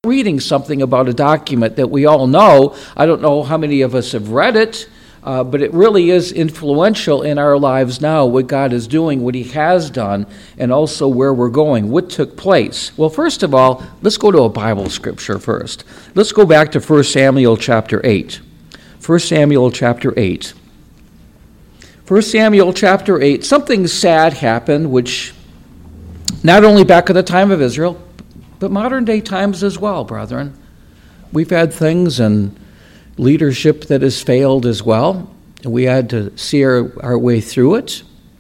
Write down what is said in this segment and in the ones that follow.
reading something about a document that we all know. I don't know how many of us have read it, but it really is influential in our lives now, what God is doing, what he has done, and also where we're going, what took place. Well, first of all, let's go to a Bible scripture first. Let's go back to 1 Samuel chapter 8. 1 Samuel chapter 8. 1 Samuel chapter 8, something sad happened, which not only back in the time of Israel, but modern day times as well, brethren. We've had things and leadership that has failed as well, and we had to see our way through it.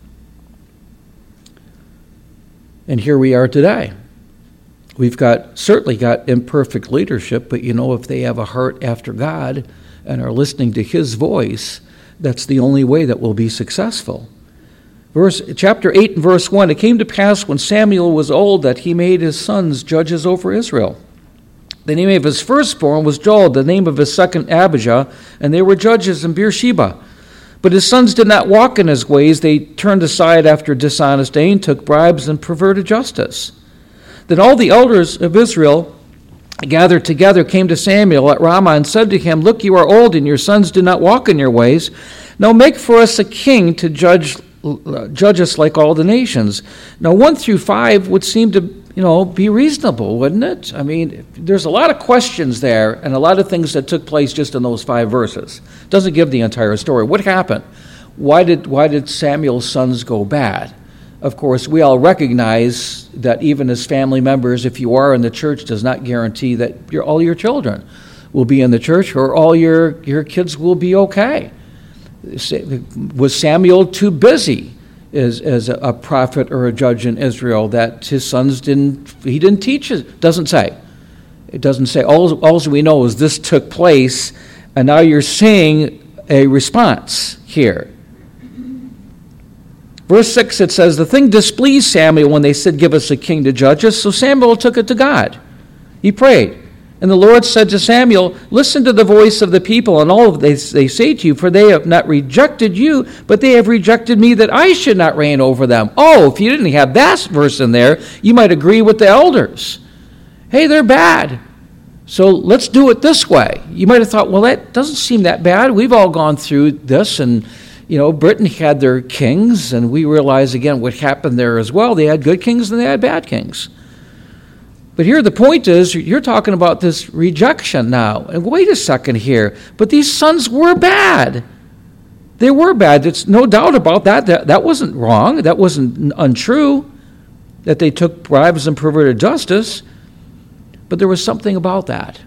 And here we are today. We've certainly got imperfect leadership, but if they have a heart after God and are listening to his voice, that's the only way that we'll be successful. Chapter 8 and verse 1, it came to pass when Samuel was old that he made his sons judges over Israel. The name of his firstborn was Joel, the name of his second Abijah, and they were judges in Beersheba. But his sons did not walk in his ways. They turned aside after dishonest gain, took bribes, and perverted justice. Then all the elders of Israel gathered together, came to Samuel at Ramah, and said to him, Look, you are old, and your sons do not walk in your ways. Now make for us a king to judge us like all the nations. Now 1 through 5 would seem to, be reasonable, wouldn't it? I mean, there's a lot of questions there and a lot of things that took place just in those 5 verses. It doesn't give the entire story. What happened? Why did Samuel's sons go bad? Of course, we all recognize that even as family members, if you are in the church, does not guarantee that all your children will be in the church or all your kids will be okay. Was Samuel too busy as a prophet or a judge in Israel that his sons didn't teach it? Doesn't say. It doesn't say. All we know is this took place, and now you're seeing a response here. Verse 6, it says, The thing displeased Samuel when they said, Give us a king to judge us. So Samuel took it to God. He prayed. And the Lord said to Samuel, Listen to the voice of the people and all they say to you, for they have not rejected you, but they have rejected me that I should not reign over them. Oh, if you didn't have that verse in there, you might agree with the elders. Hey, they're bad. So let's do it this way. You might have thought, well, that doesn't seem that bad. We've all gone through this, and Britain had their kings, and we realize again what happened there as well. They had good kings and they had bad kings. But here the point is, you're talking about this rejection now. And wait a second here. But these sons were bad. They were bad. There's no doubt about that. That wasn't wrong. That wasn't untrue, that they took bribes and perverted justice. But there was something about that.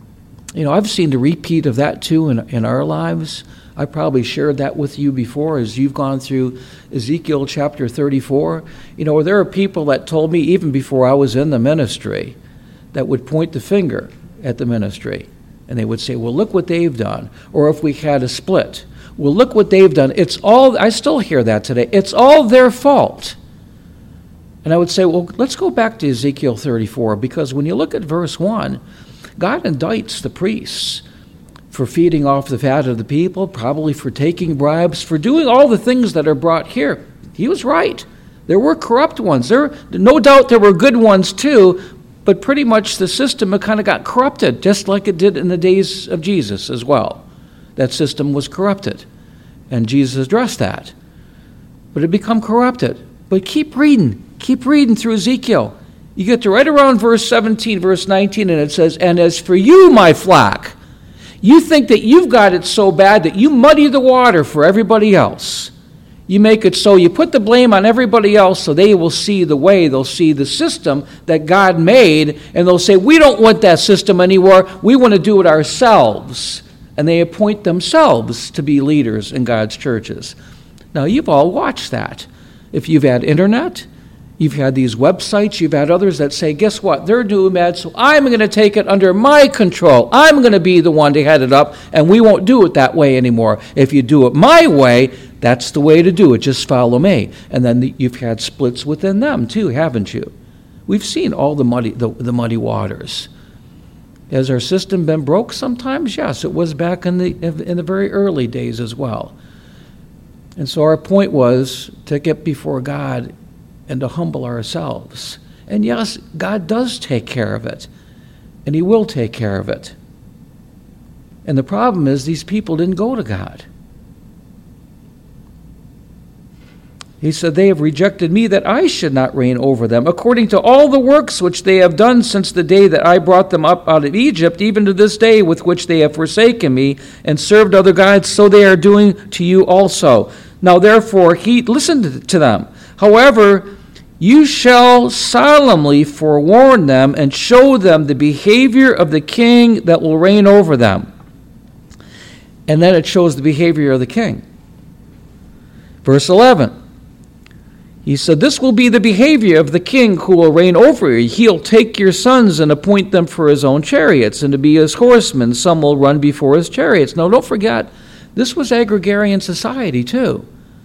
I've seen the repeat of that too in our lives. I probably shared that with you before as you've gone through Ezekiel chapter 34. There are people that told me even before I was in the ministry that would point the finger at the ministry. And they would say, well, look what they've done. Or if we had a split, well, look what they've done. I still hear that today. It's all their fault. And I would say, well, let's go back to Ezekiel 34, because when you look at verse 1, God indicts the priests for feeding off the fat of the people, probably for taking bribes, for doing all the things that are brought here. He was right. There were corrupt ones. No doubt there were good ones too, but pretty much the system kind of got corrupted, just like it did in the days of Jesus as well. That system was corrupted, and Jesus addressed that. But it become corrupted. But keep reading through Ezekiel. You get to right around verse 17, verse 19, and it says, And as for you, my flock, you think that you've got it so bad that you muddy the water for everybody else. You make it so you put the blame on everybody else so they will see the way, they'll see the system that God made, and they'll say, we don't want that system anymore, we want to do it ourselves. And they appoint themselves to be leaders in God's churches. Now, you've all watched that. If you've had internet, you've had these websites, you've had others that say, guess what, they're doing bad, so I'm going to take it under my control. I'm going to be the one to head it up, and we won't do it that way anymore. If you do it my way, that's the way to do it. Just follow me. And then you've had splits within them too, haven't you? We've seen all the muddy waters. Has our system been broke sometimes? Yes, it was back in the very early days as well. And so our point was to get before God and to humble ourselves. And yes, God does take care of it. and he will take care of it. And the problem is these people didn't go to God. He said, they have rejected me that I should not reign over them, according to all the works which they have done since the day that I brought them up out of Egypt, even to this day with which they have forsaken me and served other gods, so they are doing to you also. Now therefore, listen to them. However, you shall solemnly forewarn them and show them the behavior of the king that will reign over them. And then it shows the behavior of the king. Verse 11. He said, this will be the behavior of the king who will reign over you. He'll take your sons and appoint them for his own chariots and to be his horsemen. Some will run before his chariots. Now, don't forget, this was agrarian society too.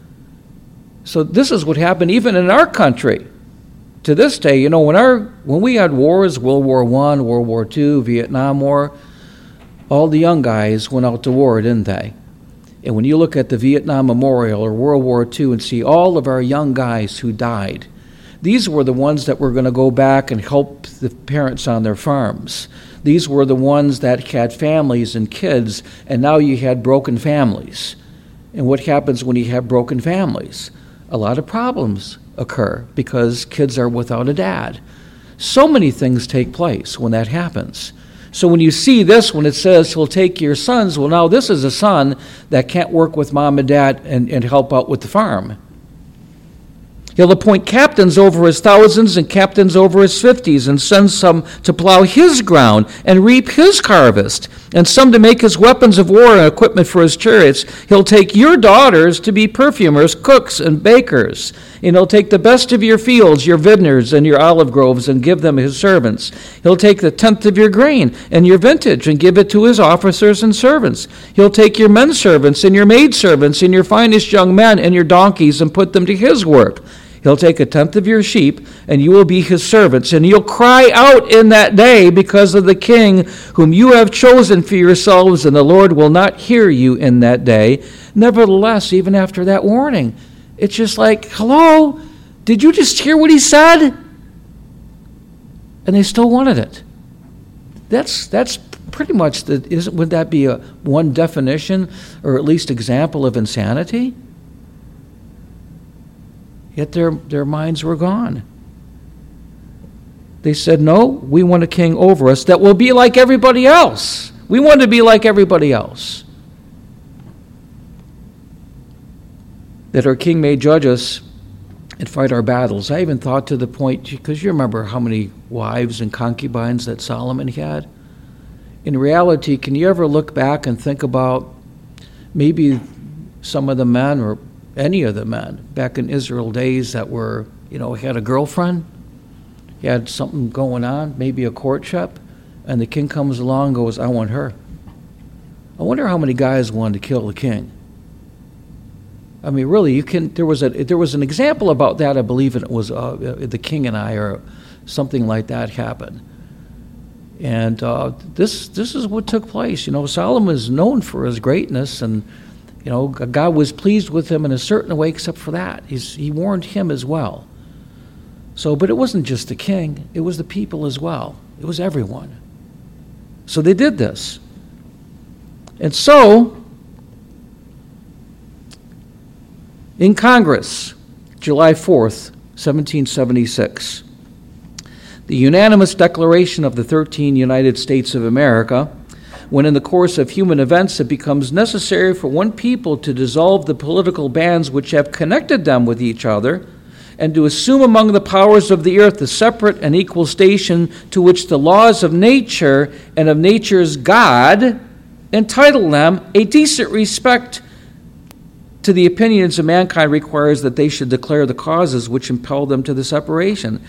So this is what happened even in our country. To this day, when we had wars, World War I, World War II, Vietnam War, all the young guys went out to war, didn't they? And when you look at the Vietnam Memorial or World War II and see all of our young guys who died, these were the ones that were going to go back and help the parents on their farms. These were the ones that had families and kids, and now you had broken families. And what happens when you have broken families? A lot of problems occur because kids are without a dad. So many things take place when that happens. So when you see this, when it says he'll take your sons, well, now this is a son that can't work with mom and dad and help out with the farm. He'll appoint captains over his thousands and captains over his 50s, and send some to plow his ground and reap his harvest, and some to make his weapons of war and equipment for his chariots. He'll take your daughters to be perfumers, cooks, and bakers. And he'll take the best of your fields, your vineyards, and your olive groves, and give them his servants. He'll take the tenth of your grain and your vintage, and give it to his officers and servants. He'll take your men servants and your maid servants and your finest young men and your donkeys, and put them to his work. He'll take a tenth of your sheep, and you will be his servants. And you'll cry out in that day because of the king whom you have chosen for yourselves, and the Lord will not hear you in that day. Nevertheless, even after that warning, it's just like, hello, did you just hear what he said? And they still wanted it. That's pretty much, would that be one definition, or at least example of insanity? Yet their minds were gone. They said, no, we want a king over us that will be like everybody else. We want to be like everybody else. That our king may judge us and fight our battles. I even thought to the point, because you remember how many wives and concubines that Solomon had? In reality, can you ever look back and think about maybe some of the men, or any of the men back in Israel days that were, had a girlfriend, he had something going on, maybe a courtship, and the king comes along and goes, I want her. I wonder how many guys wanted to kill the king. I mean, really, there was an example about that, I believe it was The King and I, or something like that happened. And this is what took place. Solomon is known for his greatness, and God was pleased with him in a certain way, except for that. He warned him as well. So, but it wasn't just the king, it was the people as well. It was everyone. So they did this. And so, in Congress, July 4th, 1776, the unanimous declaration of the 13 United States of America, when in the course of human events it becomes necessary for one people to dissolve the political bands which have connected them with each other, and to assume among the powers of the earth the separate and equal station to which the laws of nature and of nature's God entitle them, a decent respect to the opinions of mankind requires that they should declare the causes which impel them to the separation.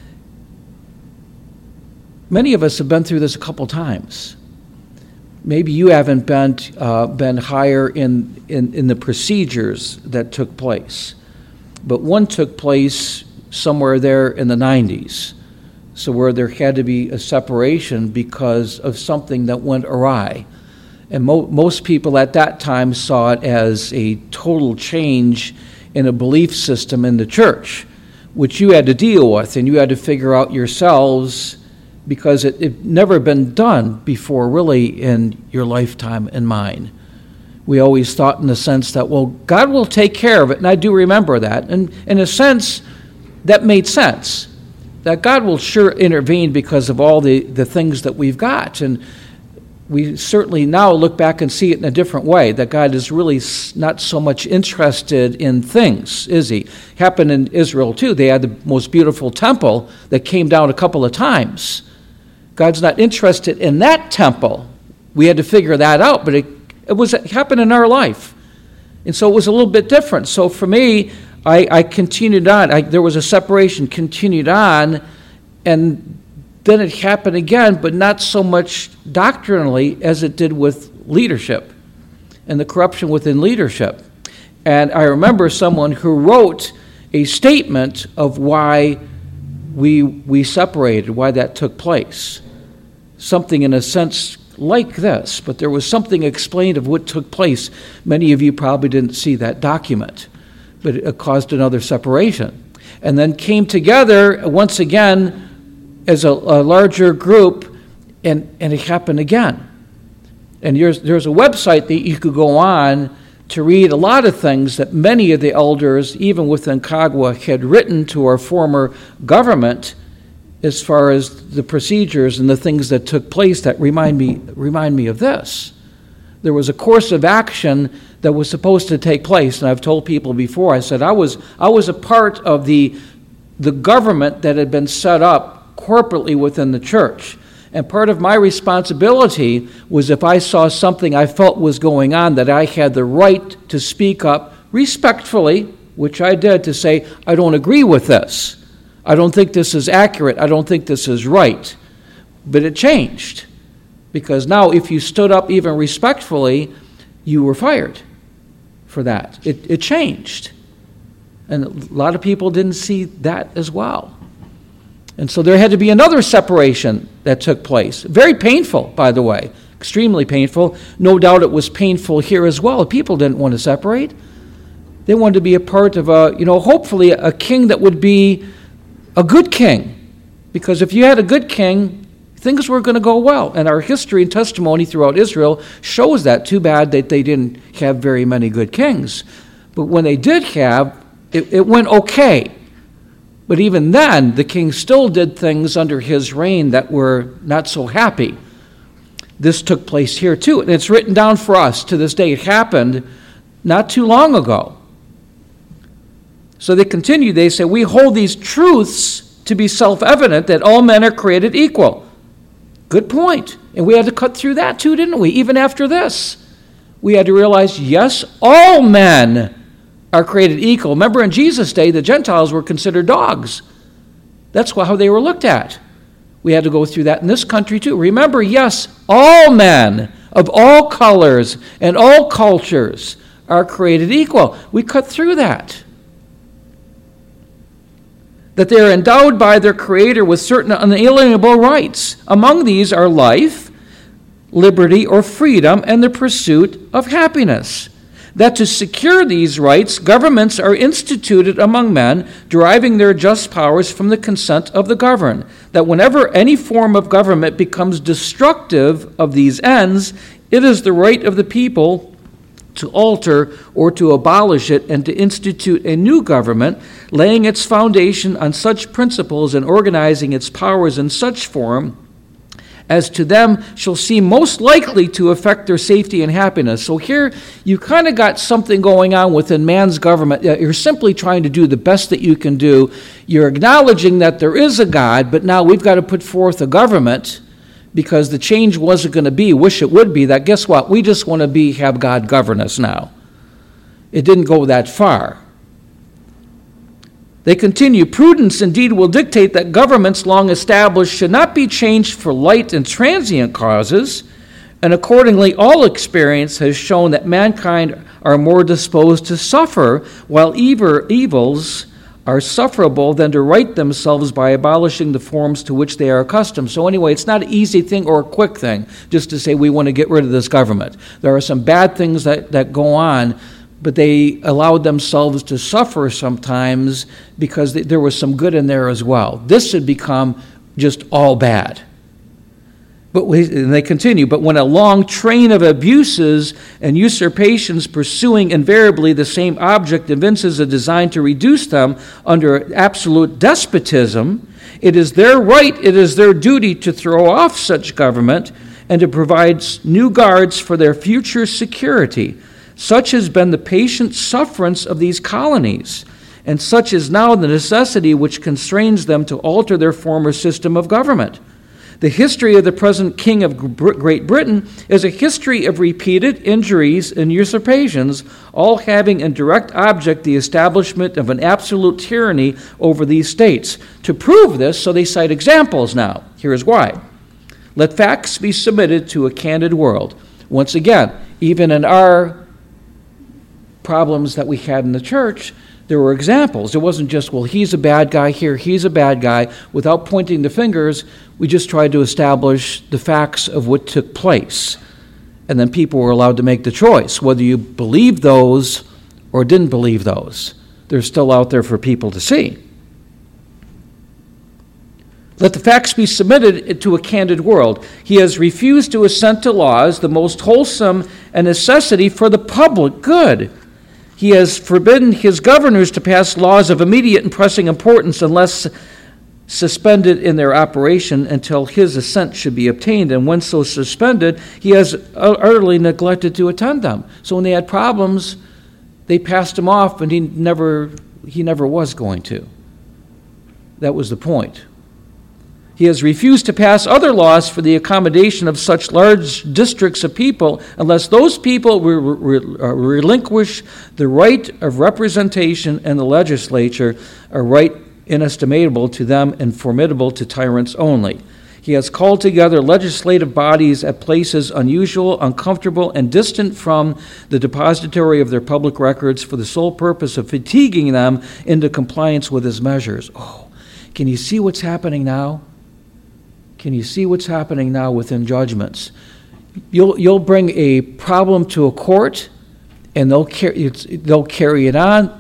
Many of us have been through this a couple times. Maybe you haven't been higher in the procedures that took place, but one took place somewhere there in the 90s, so where there had to be a separation because of something that went awry. And most people at that time saw it as a total change in a belief system in the church, which you had to deal with, and you had to figure out yourselves because it never been done before really in your lifetime and mine. We always thought in the sense that, well, God will take care of it, and I do remember that. And in a sense, that made sense, that God will sure intervene because of all the things that we've got. And we certainly now look back and see it in a different way, that God is really not so much interested in things, is he? Happened in Israel too. They had the most beautiful temple that came down a couple of times. God's not interested in that temple. We had to figure that out, but it happened in our life. And so it was a little bit different. So for me, I continued on. There was a separation, continued on, and then it happened again, but not so much doctrinally as it did with leadership and the corruption within leadership. And I remember someone who wrote a statement of why we separated, why that took place. Something in a sense like this, but there was something explained of what took place. Many of you probably didn't see that document, but it caused another separation. And then came together once again as a larger group, and it happened again. And there's a website that you could go on to read a lot of things that many of the elders, even within Kagwa, had written to our former government as far as the procedures and the things that took place that remind me of this. There was a course of action that was supposed to take place, and I've told people before, I said I was a part of the government that had been set up corporately within the church. And part of my responsibility was if I saw something I felt was going on, that I had the right to speak up respectfully, which I did, to say, I don't agree with this. I don't think this is accurate. I don't think this is right. But it changed. Because now if you stood up even respectfully, you were fired for that. It changed. And a lot of people didn't see that as well. And so there had to be another separation that took place. Very painful, by the way. Extremely painful. No doubt it was painful here as well. People didn't want to separate. They wanted to be a part of hopefully a king that would be a good king. Because if you had a good king, things were going to go well. And our history and testimony throughout Israel shows that. Too bad that they didn't have very many good kings. But when they did have, it went okay. But even then, the king still did things under his reign that were not so happy. This took place here too. And it's written down for us to this day. It happened not too long ago. So they continue, they say, we hold these truths to be self-evident that all men are created equal. Good point. And we had to cut through that too, didn't we? Even after this. We had to realize, yes, all men are created equal. Remember in Jesus' day, the Gentiles were considered dogs. That's how they were looked at. We had to go through that in this country too. Remember, yes, all men of all colors and all cultures are created equal. We cut through that. That they are endowed by their Creator with certain unalienable rights. Among these are life, liberty, or freedom, and the pursuit of happiness. That to secure these rights, governments are instituted among men, deriving their just powers from the consent of the governed. That whenever any form of government becomes destructive of these ends, it is the right of the people to alter or to abolish it and to institute a new government, laying its foundation on such principles and organizing its powers in such form as to them shall seem most likely to affect their safety and happiness. So here you kind of got something going on within man's government. You're simply trying to do the best that you can do. You're acknowledging that there is a God, but now we've got to put forth a government because the change wasn't going to be, wish it would be, that guess what? We just want to have God govern us now. It didn't go that far. They continue, prudence indeed will dictate that governments long established should not be changed for light and transient causes, and accordingly all experience has shown that mankind are more disposed to suffer, while evils are sufferable than to right themselves by abolishing the forms to which they are accustomed. So anyway, it's not an easy thing or a quick thing just to say we want to get rid of this government. There are some bad things that go on, but they allowed themselves to suffer sometimes because there was some good in there as well. This had become just all bad. And they continue, but when a long train of abuses and usurpations pursuing invariably the same object evinces a design to reduce them under absolute despotism, it is their right, it is their duty to throw off such government and to provide new guards for their future security. Such has been the patient sufferance of these colonies, and such is now the necessity which constrains them to alter their former system of government. The history of the present King of Great Britain is a history of repeated injuries and usurpations, all having in direct object the establishment of an absolute tyranny over these states. To prove this, so they cite examples now. Here is why. Let facts be submitted to a candid world. Once again, even in our problems that we had in the church, there were examples. It wasn't just, well, he's a bad guy here, he's a bad guy. Without pointing the fingers, we just tried to establish the facts of what took place. And then people were allowed to make the choice, whether you believed those or didn't believe those. They're still out there for people to see. Let the facts be submitted to a candid world. He has refused to assent to laws, the most wholesome and necessity for the public good. He has forbidden his governors to pass laws of immediate and pressing importance unless suspended in their operation until his assent should be obtained. And when so suspended, he has utterly neglected to attend them. So when they had problems, they passed him off, and he never was going to. That was the point. He has refused to pass other laws for the accommodation of such large districts of people unless those people relinquish the right of representation in the legislature, a right inestimable to them and formidable to tyrants only. He has called together legislative bodies at places unusual, uncomfortable, and distant from the depository of their public records for the sole purpose of fatiguing them into compliance with his measures. Oh, can you see what's happening now? Can you see what's happening now within judgments? You'll bring a problem to a court, and they'll carry it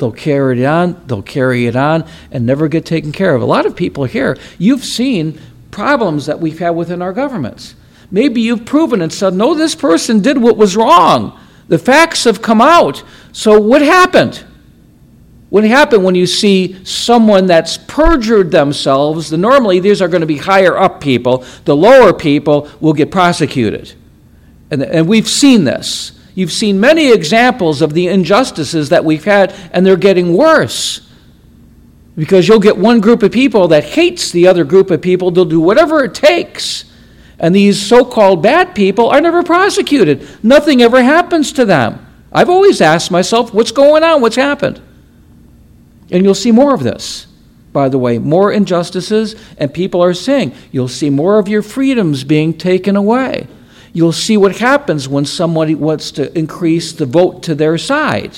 on, and never get taken care of. A lot of people here, you've seen problems that we've had within our governments. Maybe you've proven and said, no, this person did what was wrong. The facts have come out. So what happened? What happened when you see someone that's perjured themselves? Normally, these are going to be higher up people. The lower people will get prosecuted. And we've seen this. You've seen many examples of the injustices that we've had, and they're getting worse. Because you'll get one group of people that hates the other group of people. They'll do whatever it takes. And these so-called bad people are never prosecuted. Nothing ever happens to them. I've always asked myself, what's going on? What's happened? And you'll see more of this, by the way, more injustices, and people are saying, you'll see more of your freedoms being taken away. You'll see what happens when somebody wants to increase the vote to their side,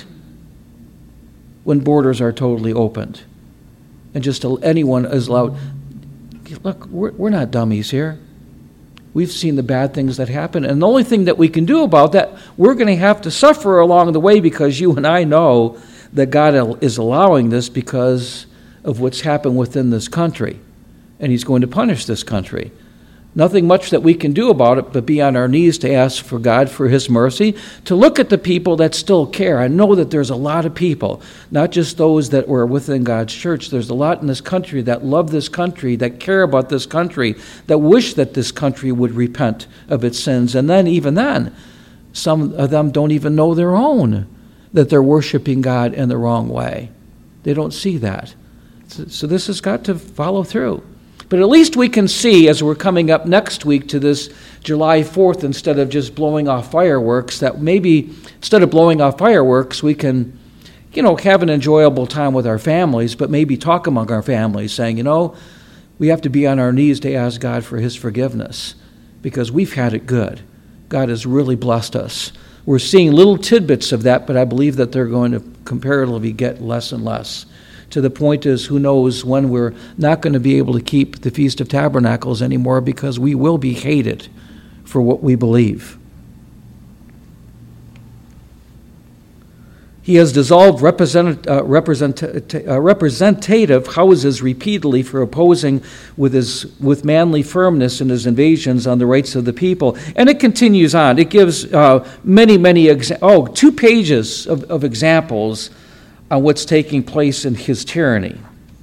when borders are totally opened. And just anyone is allowed. Look, we're not dummies here. We've seen the bad things that happen, and the only thing that we can do about that, we're going to have to suffer along the way, because you and I know that God is allowing this because of what's happened within this country. And he's going to punish this country. Nothing much that we can do about it but be on our knees to ask for God for his mercy, to look at the people that still care. I know that there's a lot of people, not just those that were within God's church. There's a lot in this country that love this country, that care about this country, that wish that this country would repent of its sins. And then, even then, some of them don't even know their own, that they're worshiping God in the wrong way. They don't see that. So this has got to follow through. But at least we can see, as we're coming up next week to this July 4th, instead of just blowing off fireworks, that maybe instead of blowing off fireworks, we can, have an enjoyable time with our families, but maybe talk among our families, saying, we have to be on our knees to ask God for his forgiveness, because we've had it good. God has really blessed us. We're seeing little tidbits of that, but I believe that they're going to comparatively get less and less. To the point is, who knows when we're not going to be able to keep the Feast of Tabernacles anymore, because we will be hated for what we believe. He has dissolved representative houses repeatedly for opposing with manly firmness in his invasions on the rights of the people. And it continues on. It gives many 2 pages of examples on what's taking place in his tyranny.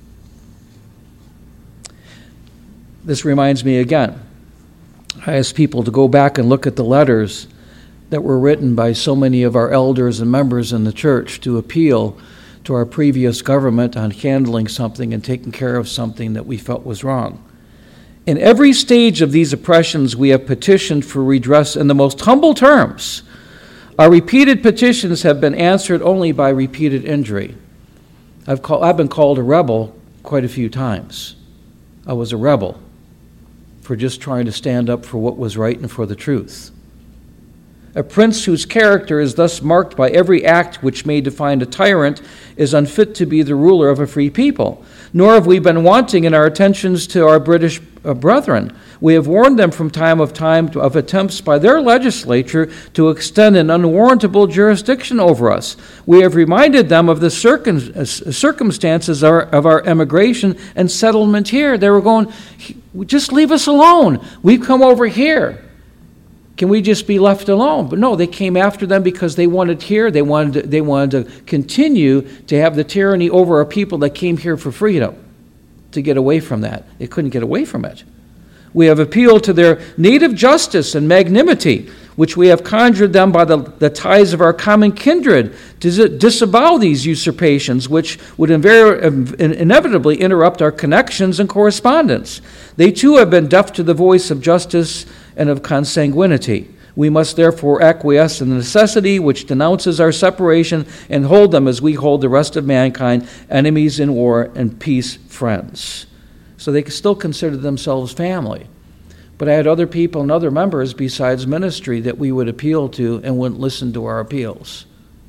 This reminds me again. I ask people to go back and look at the letters that were written by so many of our elders and members in the church to appeal to our previous government on handling something and taking care of something that we felt was wrong. In every stage of these oppressions, we have petitioned for redress in the most humble terms. Our repeated petitions have been answered only by repeated injury. I've been called a rebel quite a few times. I was a rebel for just trying to stand up for what was right and for the truth. A prince whose character is thus marked by every act which may define a tyrant is unfit to be the ruler of a free people. Nor have we been wanting in our attentions to our British brethren. We have warned them from time of attempts by their legislature to extend an unwarrantable jurisdiction over us. We have reminded them of the circumstances of our emigration and settlement here. They were going, just leave us alone. We've come over here. Can we just be left alone? But no, they came after them because they wanted here. They wanted to continue to have the tyranny over a people that came here for freedom, to get away from that. They couldn't get away from it. We have appealed to their native justice and magnanimity, which we have conjured them by the ties of our common kindred to disavow these usurpations, which would inevitably interrupt our connections and correspondence. They too have been deaf to the voice of justice and of consanguinity. We must therefore acquiesce in the necessity which denounces our separation and hold them as we hold the rest of mankind, enemies in war and peace friends. So they still consider themselves family. But I had other people and other members besides ministry that we would appeal to and wouldn't listen to our appeals.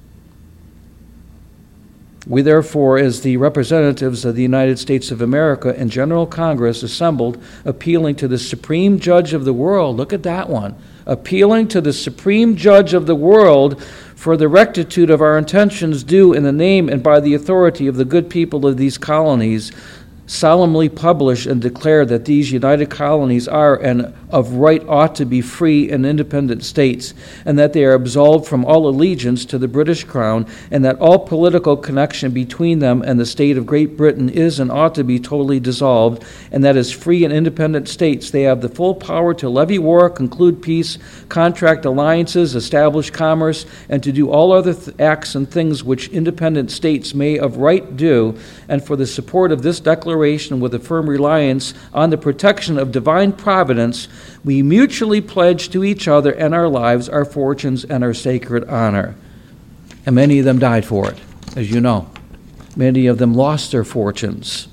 We therefore, as the representatives of the United States of America and General Congress assembled, appealing to the Supreme Judge of the world, look at that one, appealing to the Supreme Judge of the world for the rectitude of our intentions due in the name and by the authority of the good people of these colonies, solemnly publish and declare that these united colonies are and of right ought to be free and independent states, and that they are absolved from all allegiance to the British Crown, and that all political connection between them and the state of Great Britain is and ought to be totally dissolved, and that as free and independent states they have the full power to levy war, conclude peace, contract alliances, establish commerce, and to do all other acts and things which independent states may of right do, and for the support of this declaration with a firm reliance on the protection of divine providence, we mutually pledge to each other and our lives, our fortunes, and our sacred honor. And many of them died for it, as you know. Many of them lost their fortunes.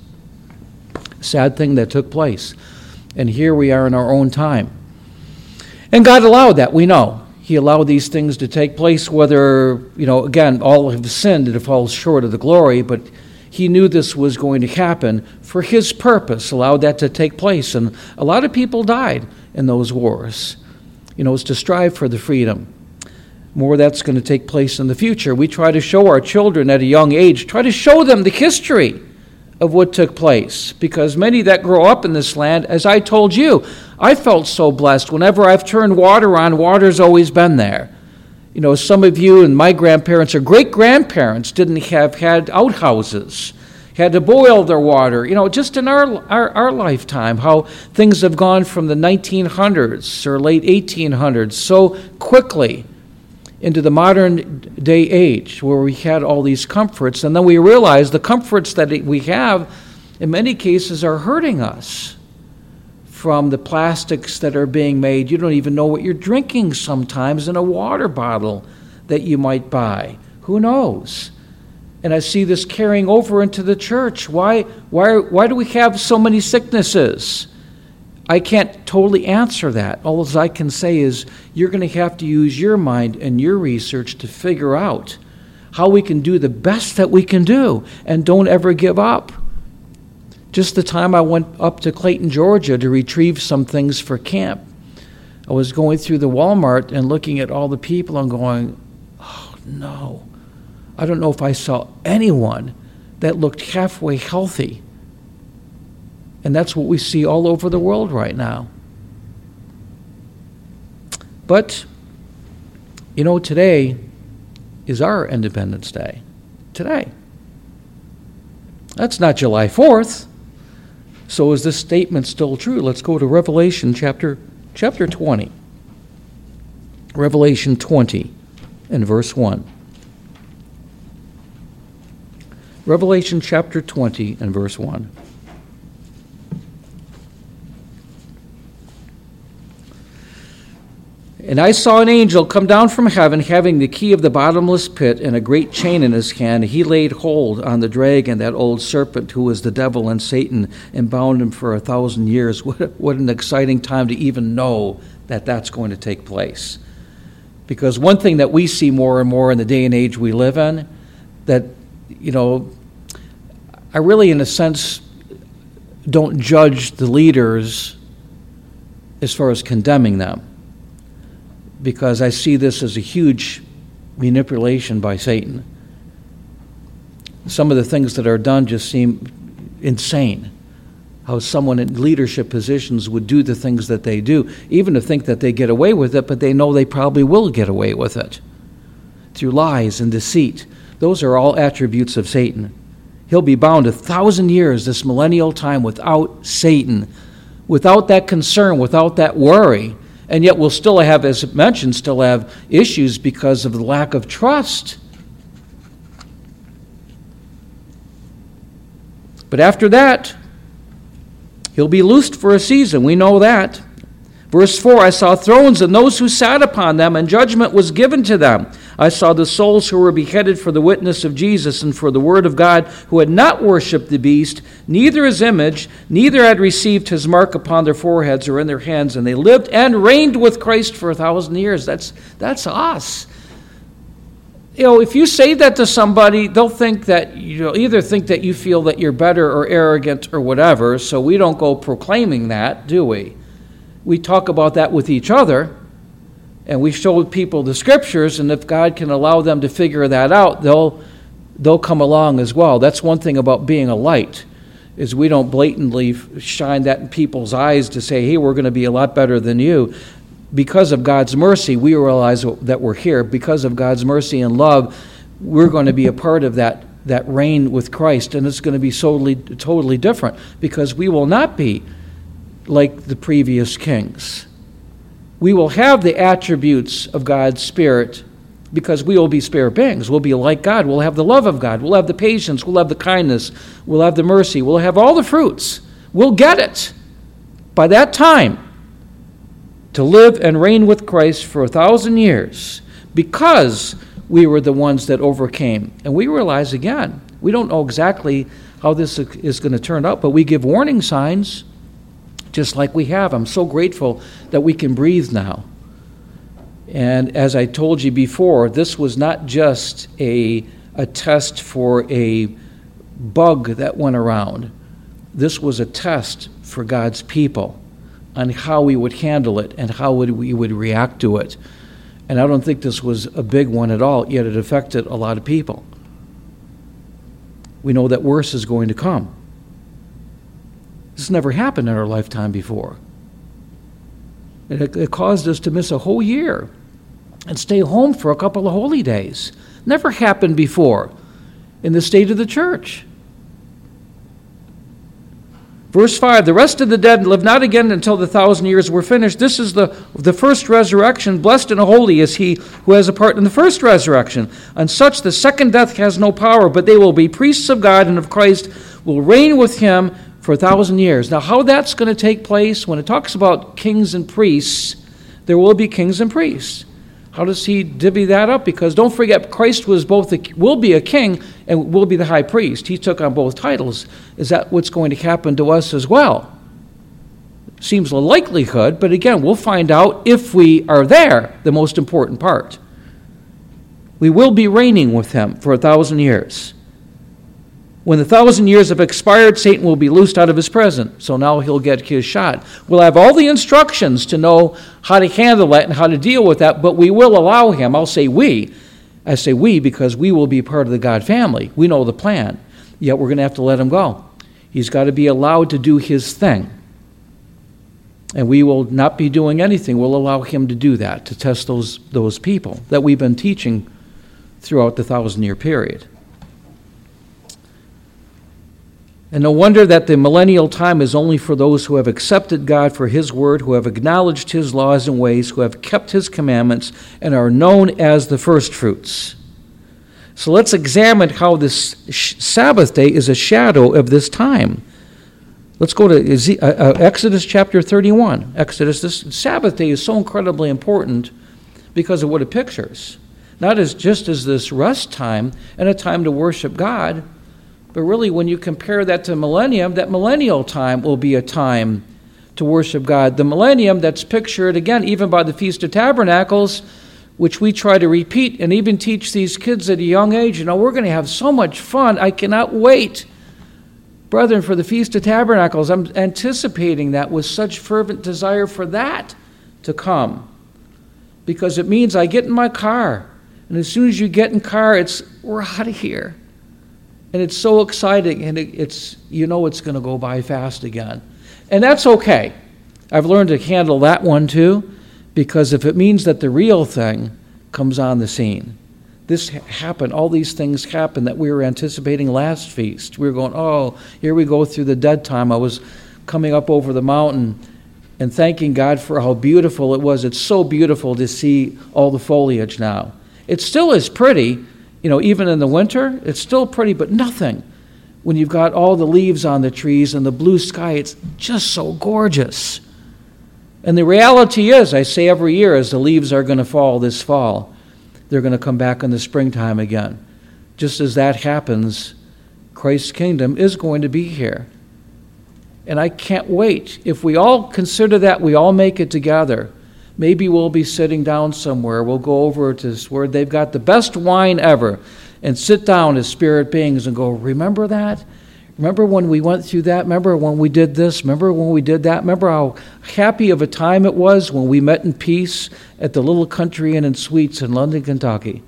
Sad thing that took place. And here we are in our own time. And God allowed that, we know. He allowed these things to take place, whether, again, all have sinned and it falls short of the glory, but He knew this was going to happen for His purpose, allowed that to take place. And a lot of people died in those wars. It's to strive for the freedom. More that's going to take place in the future. We try to show our children at a young age, try to show them the history of what took place. Because many that grow up in this land, as I told you, I felt so blessed. Whenever I've turned water on, water's always been there. Some of you and my grandparents or great-grandparents didn't have had outhouses, had to boil their water. Just in our lifetime, how things have gone from the 1900s or late 1800s so quickly into the modern day age where we had all these comforts. And then we realize the comforts that we have, in many cases, are hurting us. From the plastics that are being made. You don't even know what you're drinking sometimes in a water bottle that you might buy. Who knows? And I see this carrying over into the church. Why do we have so many sicknesses? I can't totally answer that. All I can say is you're going to have to use your mind and your research to figure out how we can do the best that we can do, and don't ever give up. Just the time I went up to Clayton, Georgia to retrieve some things for camp, I was going through the Walmart and looking at all the people and going, oh no, I don't know if I saw anyone that looked halfway healthy. And that's what we see all over the world right now. But, today is our Independence Day. Today. That's not July 4th. So is this statement still true? Let's go to Revelation chapter 20. Revelation 20 and verse 1. Revelation chapter 20 and verse 1. And I saw an angel come down from heaven, having the key of the bottomless pit and a great chain in his hand. He laid hold on the dragon, that old serpent who is the devil and Satan, and bound him for 1,000 years. What an exciting time to even know that that's going to take place. Because one thing that we see more and more in the day and age we live in, that, I really, in a sense, don't judge the leaders as far as condemning them, because I see this as a huge manipulation by Satan. Some of the things that are done just seem insane. How someone in leadership positions would do the things that they do, even to think that they get away with it, but they know they probably will get away with it through lies and deceit. Those are all attributes of Satan. He'll be bound 1,000 years, this millennial time, without Satan, without that concern, without that worry. And yet we'll still have, as mentioned, issues because of the lack of trust. But after that, he'll be loosed for a season. We know that. Verse 4, I saw thrones and those who sat upon them, and judgment was given to them. I saw the souls who were beheaded for the witness of Jesus and for the word of God, who had not worshipped the beast, neither his image, neither had received his mark upon their foreheads or in their hands, and they lived and reigned with Christ for 1,000 years. That's us. If you say that to somebody, they'll think that either think that you feel that you're better or arrogant or whatever, so we don't go proclaiming that, do we? We talk about that with each other, and we show people the scriptures, and if God can allow them to figure that out, they'll come along as well. That's one thing about being a light, is we don't blatantly shine that in people's eyes to say, hey, we're going to be a lot better than you. Because of God's mercy, we realize that we're here. Because of God's mercy and love, we're going to be a part of that reign with Christ, and it's going to be totally different, because we will not be like the previous kings. We will have the attributes of God's Spirit, because we will be spirit beings. We'll be like God. We'll have the love of God. We'll have the patience. We'll have the kindness. We'll have the mercy. We'll have all the fruits. We'll get it by that time to live and reign with Christ for 1,000 years, because we were the ones that overcame. And we realize, again, we don't know exactly how this is going to turn out, but we give warning signs just like we have. I'm so grateful that we can breathe now. And as I told you before, this was not just a test for a bug that went around. This was a test for God's people on how we would handle it and how we would react to it. And I don't think this was a big one at all, yet it affected a lot of people. We know that worse is going to come. This never happened in our lifetime before. It caused us to miss a whole year and stay home for a couple of holy days. Never happened before in the state of the church. Verse 5, the rest of the dead live not again until the 1,000 years were finished. This is the first resurrection. Blessed and holy is he who has a part in the first resurrection. On such the second death has no power, but they will be priests of God and of Christ, will reign with him for 1,000 years. Now, how that's going to take place, when it talks about kings and priests, there will be kings and priests. How does he divvy that up? Because don't forget, Christ will be a king and will be the high priest. He took on both titles. Is that what's going to happen to us as well? Seems a likelihood, but again, we'll find out if we are there, the most important part. We will be reigning with him for 1,000 years. When the 1,000 years have expired, Satan will be loosed out of his prison. So now he'll get his shot. We'll have all the instructions to know how to handle that and how to deal with that, but we will allow him, I'll say we, I say we because we will be part of the God family. We know the plan. Yet we're going to have to let him go. He's got to be allowed to do his thing. And we will not be doing anything. We'll allow him to do that, to test those people that we've been teaching throughout the 1,000-year period. And no wonder that the millennial time is only for those who have accepted God for his word, who have acknowledged his laws and ways, who have kept his commandments, and are known as the firstfruits. So let's examine how this Sabbath day is a shadow of this time. Let's go to Exodus chapter 31. This Sabbath day is so incredibly important because of what it pictures. Not just as this rest time and a time to worship God, but really when you compare that to millennium, that millennial time will be a time to worship God. The millennium that's pictured, again, even by the Feast of Tabernacles, which we try to repeat and even teach these kids at a young age. We're going to have so much fun. I cannot wait, brethren, for the Feast of Tabernacles. I'm anticipating that with such fervent desire for that to come, because it means I get in my car, and as soon as you get in car, we're out of here. And it's so exciting, and it's going to go by fast again. And that's okay. I've learned to handle that one too, because if it means that the real thing comes on the scene. This happened, all these things happened that we were anticipating last feast. We were going, oh, here we go through the dead time. I was coming up over the mountain and thanking God for how beautiful it was. It's so beautiful to see all the foliage now. It still is pretty. Even in the winter, it's still pretty, but nothing. When you've got all the leaves on the trees and the blue sky, it's just so gorgeous. And the reality is, I say every year, as the leaves are going to fall this fall, they're going to come back in the springtime again. Just as that happens, Christ's kingdom is going to be here. And I can't wait. If we all consider that, we all make it together. Maybe we'll be sitting down somewhere. We'll go over to where they've got the best wine ever and sit down as spirit beings and go, remember that? Remember when we went through that? Remember when we did this? Remember when we did that? Remember how happy of a time it was when we met in peace at the little country inn and suites in London, Kentucky?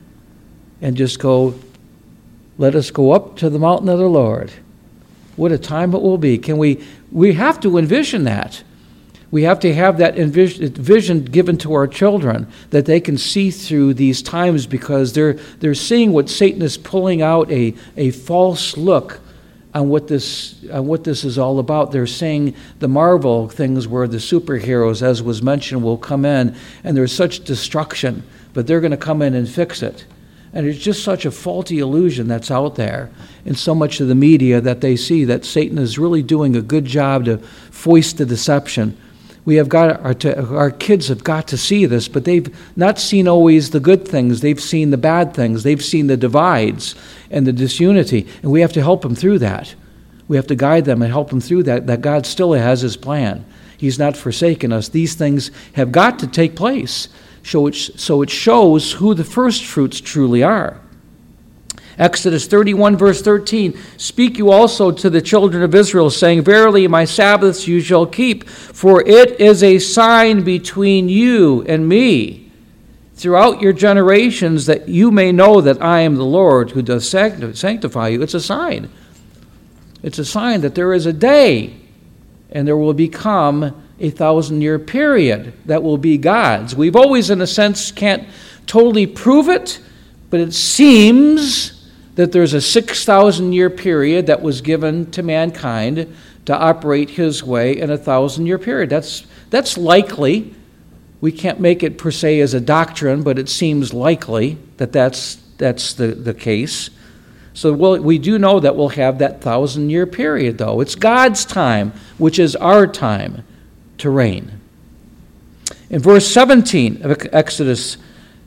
And just go, let us go up to the mountain of the Lord. What a time it will be. We have to envision that. We have to have that vision given to our children, that they can see through these times, because they're seeing what Satan is pulling out, a false look on what this is all about. They're seeing the Marvel things where the superheroes, as was mentioned, will come in, and there's such destruction, but they're going to come in and fix it. And it's just such a faulty illusion that's out there in so much of the media that they see that Satan is really doing a good job to foist the deception. We have got our kids have got to see this, but they've not seen always the good things. They've seen the bad things. They've seen the divides and the disunity, and we have to help them through that. We have to guide them and help them through that God still has his plan. He's not forsaken us. These things have got to take place, so it shows who the first fruits truly are. Exodus 31, verse 13, speak you also to the children of Israel, saying, verily my Sabbaths you shall keep, for it is a sign between you and me throughout your generations, that you may know that I am the Lord who does sanctify you. It's a sign. It's a sign that there is a day, and there will become a 1,000-year period that will be God's. We've always, in a sense, can't totally prove it, but it seems that there's a 6,000-year period that was given to mankind to operate his way in a 1,000-year period. That's likely. We can't make it per se as a doctrine, but it seems likely that that's the case. So we do know that we'll have that 1,000-year period, though. It's God's time, which is our time to reign. In verse 17 of Exodus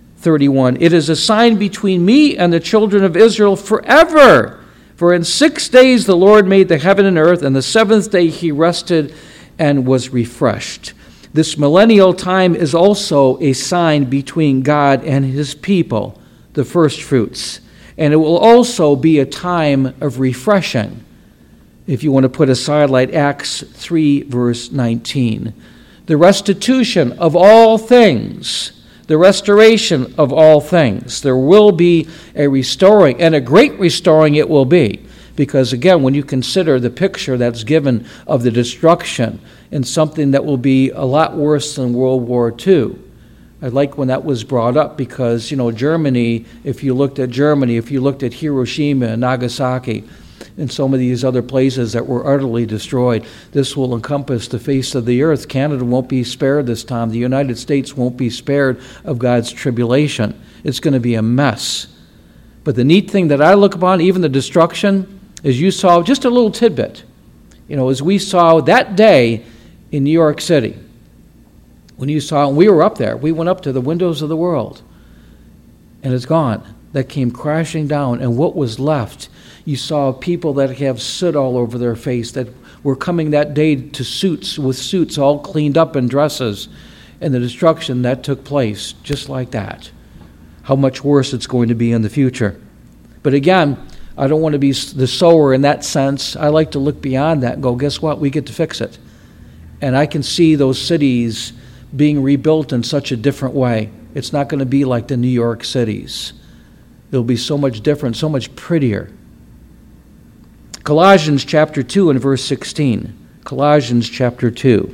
31, it is a sign between me and the children of Israel forever. For in 6 days the Lord made the heaven and earth, and the seventh day he rested and was refreshed. This millennial time is also a sign between God and his people, the first fruits. And it will also be a time of refreshing. If you want to put a sidelight, Acts 3, verse 19. The restitution of all things the restoration of all things. There will be a restoring, and a great restoring it will be. Because again, when you consider the picture that's given of the destruction and something that will be a lot worse than World War II. I like when that was brought up because, Germany, if you looked at Hiroshima and Nagasaki and some of these other places that were utterly destroyed, this will encompass the face of the earth. Canada won't be spared this time. The United States won't be spared of God's tribulation. It's going to be a mess. But the neat thing that I look upon, even the destruction, is you saw just a little tidbit. As we saw that day in New York City, when you saw, and we were up there, we went up to the windows of the world, and it's gone. That came crashing down, and what was left, you saw people that have soot all over their face that were coming that day to suits all cleaned up in dresses, and the destruction that took place just like that. How much worse it's going to be in the future. But again, I don't want to be the sower in that sense. I like to look beyond that and go, guess what? We get to fix it. And I can see those cities being rebuilt in such a different way. It's not going to be like the New York cities. It'll be so much different, so much prettier. Colossians chapter 2 and verse 16. Colossians chapter 2.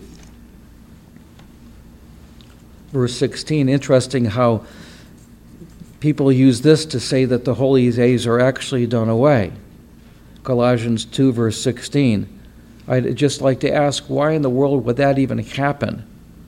Verse 16, interesting how people use this to say that the holy days are actually done away. Colossians 2 verse 16. I'd just like to ask, why in the world would that even happen?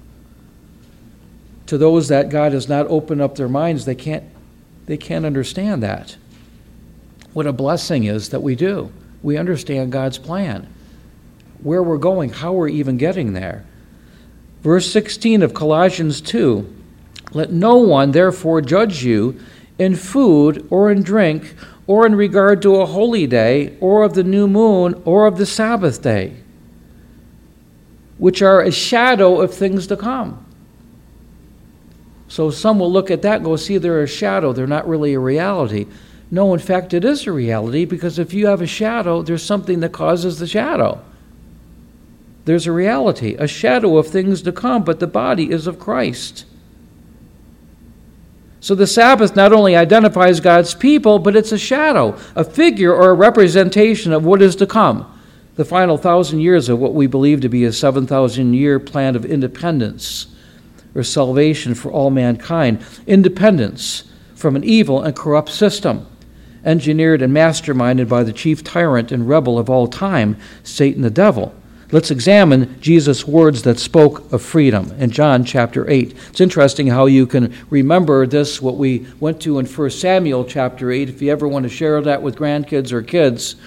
To those that God has not opened up their minds, they can't understand that. What a blessing is that we do. We understand God's plan, where we're going, how we're even getting there. Verse 16 of Colossians 2, let no one therefore judge you in food or in drink or in regard to a holy day or of the new moon or of the Sabbath day, which are a shadow of things to come. So some will look at that and go, see, they're a shadow. They're not really a reality. No, in fact, it is a reality, because if you have a shadow, there's something that causes the shadow. There's a reality, a shadow of things to come, but the body is of Christ. So the Sabbath not only identifies God's people, but it's a shadow, a figure or a representation of what is to come. The final 1,000 years of what we believe to be a 7,000-year plan of independence or salvation for all mankind. Independence from an evil and corrupt system, engineered and masterminded by the chief tyrant and rebel of all time, Satan the devil. Let's examine Jesus' words that spoke of freedom in John chapter 8. It's interesting how you can remember this, what we went to in 1 Samuel chapter 8, if you ever want to share that with grandkids or kids.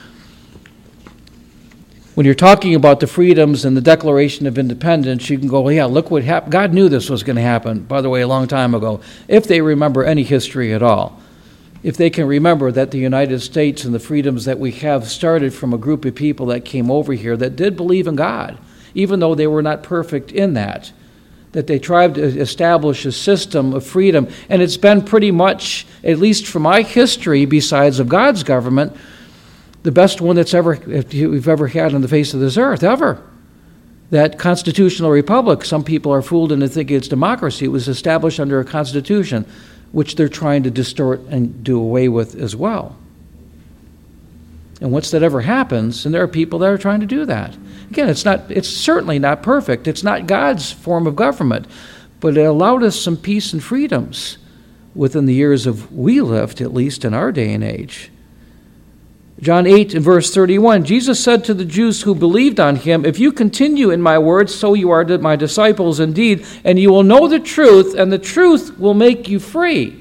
When you're talking about the freedoms and the Declaration of Independence, you can go, yeah, look what happened. God knew this was going to happen, by the way, a long time ago, if they remember any history at all. If they can remember that the United States and the freedoms that we have started from a group of people that came over here that did believe in God, even though they were not perfect in that they tried to establish a system of freedom. And it's been pretty much, at least from my history, besides of God's government, the best one we've ever had on the face of this earth, ever. That constitutional republic, some people are fooled into thinking it's democracy. It was established under a constitution, which they're trying to distort and do away with as well. And once that ever happens, and there are people that are trying to do that. Again, it's certainly not perfect. It's not God's form of government, but it allowed us some peace and freedoms within the years of we lived, at least in our day and age. John 8 and verse 31, Jesus said to the Jews who believed on him, if you continue in my words, so you are my disciples indeed, and you will know the truth, and the truth will make you free.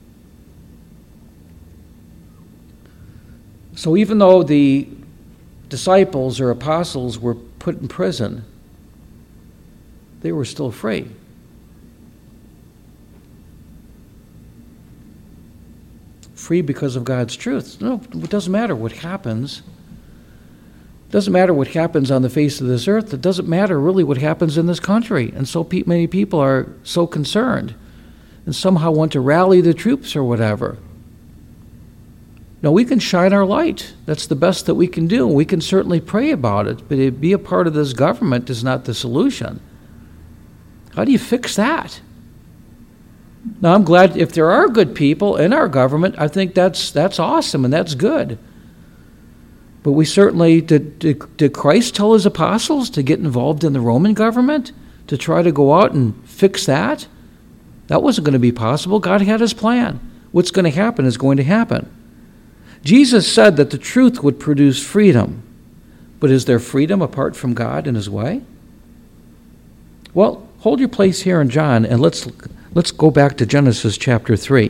So even though the disciples or apostles were put in prison, they were still free. Free because of God's truth. No, it doesn't matter what happens. It doesn't matter what happens on the face of this earth. It doesn't matter really what happens in this country. And so many people are so concerned and somehow want to rally the troops or whatever. No, we can shine our light. That's the best that we can do. We can certainly pray about it, but to be a part of this government is not the solution. How do you fix that? Now, I'm glad if there are good people in our government, I think that's awesome and that's good. But we certainly, did Christ tell his apostles to get involved in the Roman government, to try to go out and fix that? That wasn't going to be possible. God had his plan. What's going to happen is going to happen. Jesus said that the truth would produce freedom. But is there freedom apart from God and his way? Well, hold your place here in John, and let's go back to Genesis chapter 3.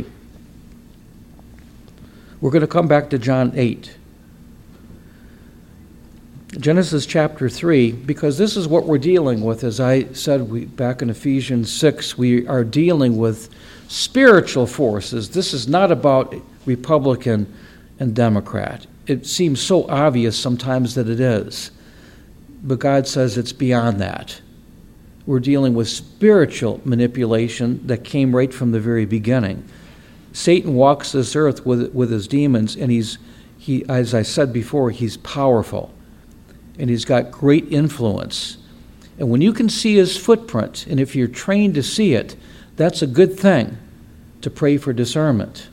We're going to come back to John 8. Genesis chapter 3, because this is what we're dealing with. As I said back in Ephesians 6, we are dealing with spiritual forces. This is not about Republican and Democrat. It seems so obvious sometimes that it is. But God says it's beyond that. We're dealing with spiritual manipulation that came right from the very beginning. Satan walks this earth with his demons, and he, as I said before, he's powerful. And he's got great influence. And when you can see his footprint, and if you're trained to see it, that's a good thing to pray for discernment.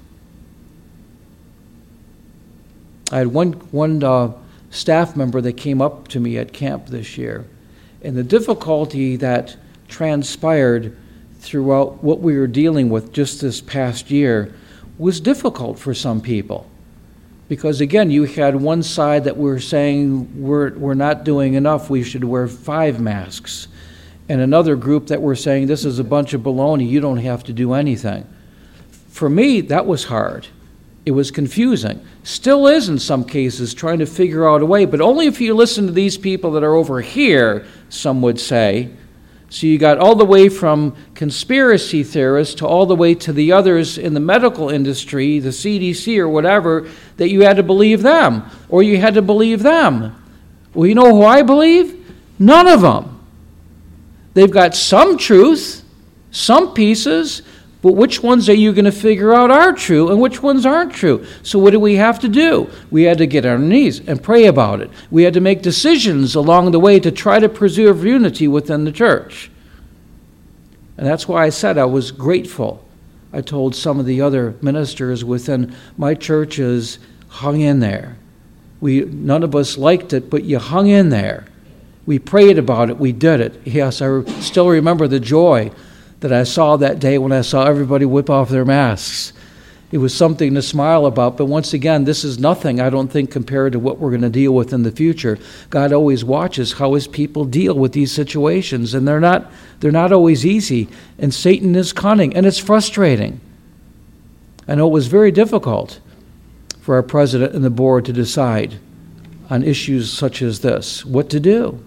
I had one staff member that came up to me at camp this year, and the difficulty that transpired throughout what we were dealing with just this past year was difficult for some people. Because again, you had one side that were saying we're not doing enough, we should wear 5 masks. And another group that were saying this is a bunch of baloney, you don't have to do anything. For me, that was hard. It was confusing. Still is in some cases, trying to figure out a way, but only if you listen to these people that are over here, some would say. So you got all the way from conspiracy theorists to all the way to the others in the medical industry, the CDC or whatever, that you had to believe them, or you had to believe them. Well, you know who I believe? None of them. They've got some truth, some pieces, but which ones are you going to figure out are true and which ones aren't true? So what do we have to do? We had to get on our knees and pray about it. We had to make decisions along the way to try to preserve unity within the church. And that's why I said I was grateful. I told some of the other ministers within my churches, hung in there. None of us liked it, but you hung in there. We prayed about it. We did it. Yes, I still remember the joy that I saw that day when I saw everybody whip off their masks. It was something to smile about, but once again, this is nothing, I don't think, compared to what we're going to deal with in the future. God always watches how his people deal with these situations, and they're not always easy, and Satan is cunning, and it's frustrating. I know it was very difficult for our president and the board to decide on issues such as this, what to do.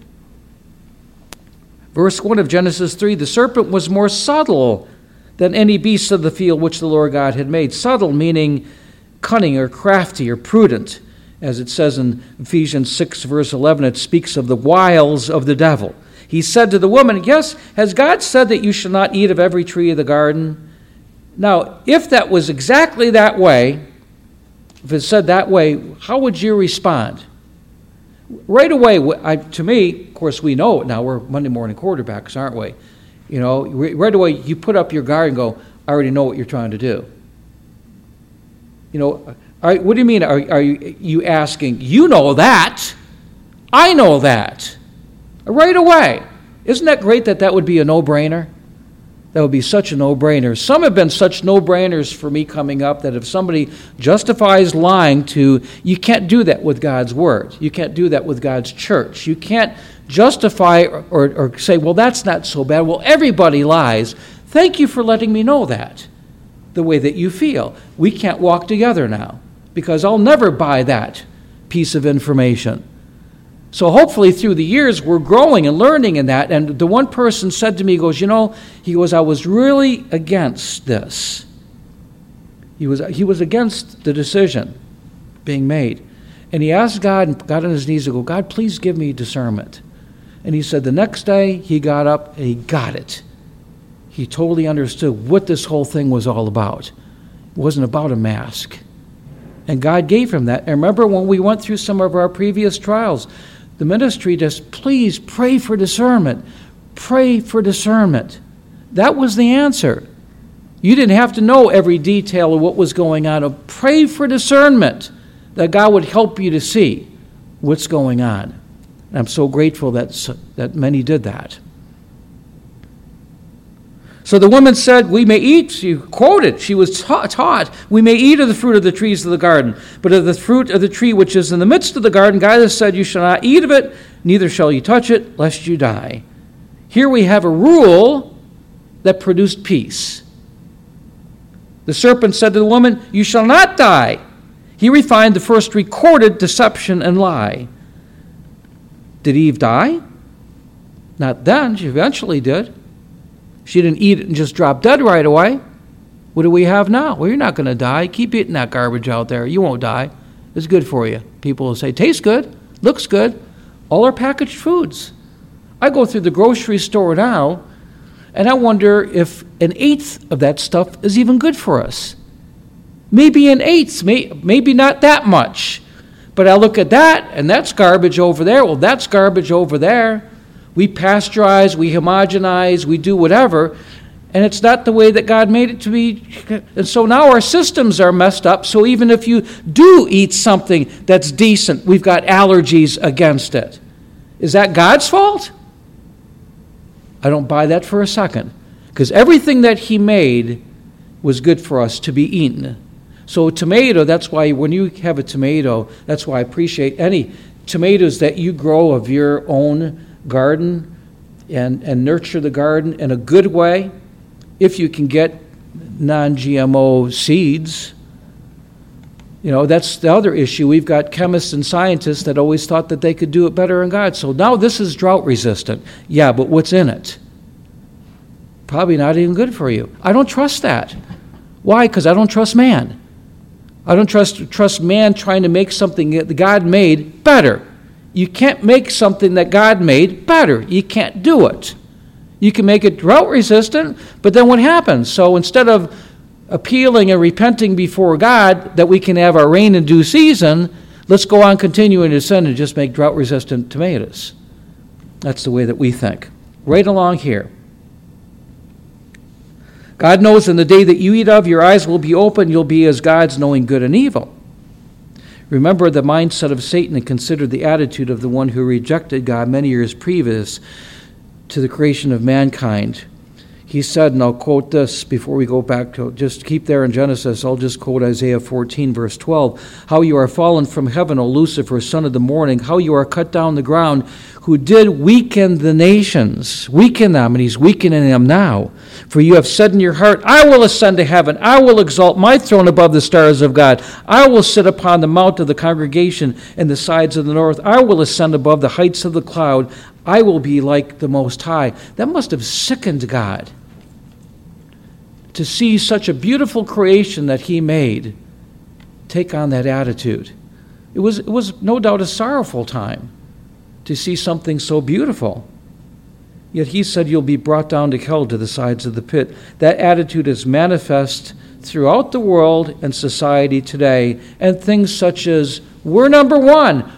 Verse 1 of Genesis 3, the serpent was more subtle than any beast of the field which the Lord God had made. Subtle meaning cunning or crafty or prudent. As it says in Ephesians 6, verse 11, it speaks of the wiles of the devil. He said to the woman, yes, has God said that you shall not eat of every tree of the garden? Now, if that was exactly that way, if it said that way, how would you respond? Right away, to me, of course, we know it now. We're Monday morning quarterbacks, aren't we? You know, right away, you put up your guard and go, I already know what you're trying to do. You know, what do you mean? Are you asking, you know that? I know that. Right away. Isn't that great that would be a no-brainer? That would be such a no-brainer. Some have been such no-brainers for me coming up that if somebody justifies lying to, you can't do that with God's word. You can't do that with God's church. You can't justify or say, well, that's not so bad. Well, everybody lies. Thank you for letting me know that, the way that you feel. We can't walk together now because I'll never buy that piece of information. So hopefully through the years we're growing and learning in that. And the one person said to me, he goes, I was really against this. He was against the decision being made. And he asked God and got on his knees to go, God, please give me discernment. And he said the next day he got up and he got it. He totally understood what this whole thing was all about. It wasn't about a mask. And God gave him that. And remember when we went through some of our previous trials, the ministry just, please pray for discernment. Pray for discernment. That was the answer. You didn't have to know every detail of what was going on. Pray for discernment, that God would help you to see what's going on. And I'm so grateful that many did that. So the woman said, we may eat, she quoted, she was taught, we may eat of the fruit of the trees of the garden, but of the fruit of the tree which is in the midst of the garden, God has said, you shall not eat of it, neither shall you touch it, lest you die. Here we have a rule that produced peace. The serpent said to the woman, you shall not die. He refined the first recorded deception and lie. Did Eve die? Not then, she eventually did. She didn't eat it and just drop dead right away. What do we have now? Well, you're not going to die. Keep eating that garbage out there. You won't die. It's good for you. People will say, tastes good, looks good. All our packaged foods. I go through the grocery store now, and I wonder if an eighth of that stuff is even good for us. Maybe an eighth, maybe not that much. But I look at that, and that's garbage over there. Well, that's garbage over there. We pasteurize, we homogenize, we do whatever, and it's not the way that God made it to be. And so now our systems are messed up, so even if you do eat something that's decent, we've got allergies against it. Is that God's fault? I don't buy that for a second, because everything that he made was good for us to be eaten. So a tomato, that's why when you have a tomato, that's why I appreciate any tomatoes that you grow of your own garden and nurture the garden in a good way. If you can get non-GMO seeds, that's the other issue. We've got chemists and scientists that always thought that they could do it better than God. So now this is drought resistant. Yeah, but what's in it? Probably not even good for you. I don't trust that. Why? Because I don't trust man. I don't trust man trying to make something that God made better. You can't make something that God made better. You can't do it. You can make it drought resistant, but then what happens? So instead of appealing and repenting before God that we can have our rain in due season, let's go on continuing to sin and just make drought resistant tomatoes. That's the way that we think. Right along here. God knows in the day that you eat of, your eyes will be open, you'll be as gods, knowing good and evil. Remember the mindset of Satan and consider the attitude of the one who rejected God many years previous to the creation of mankind. He said, and I'll quote this before we go back to, just keep there in Genesis, I'll just quote Isaiah 14, verse 12. How you are fallen from heaven, O Lucifer, son of the morning, how you are cut down the ground, who did weaken the nations. Weaken them, and he's weakening them now. For you have said in your heart, I will ascend to heaven, I will exalt my throne above the stars of God. I will sit upon the mount of the congregation in the sides of the north. I will ascend above the heights of the cloud. I will be like the Most High. That must have sickened God to see such a beautiful creation that he made take on that attitude. It was no doubt a sorrowful time to see something so beautiful. Yet he said, you'll be brought down to hell, to the sides of the pit. That attitude is manifest throughout the world and society today, and things such as, we're number one.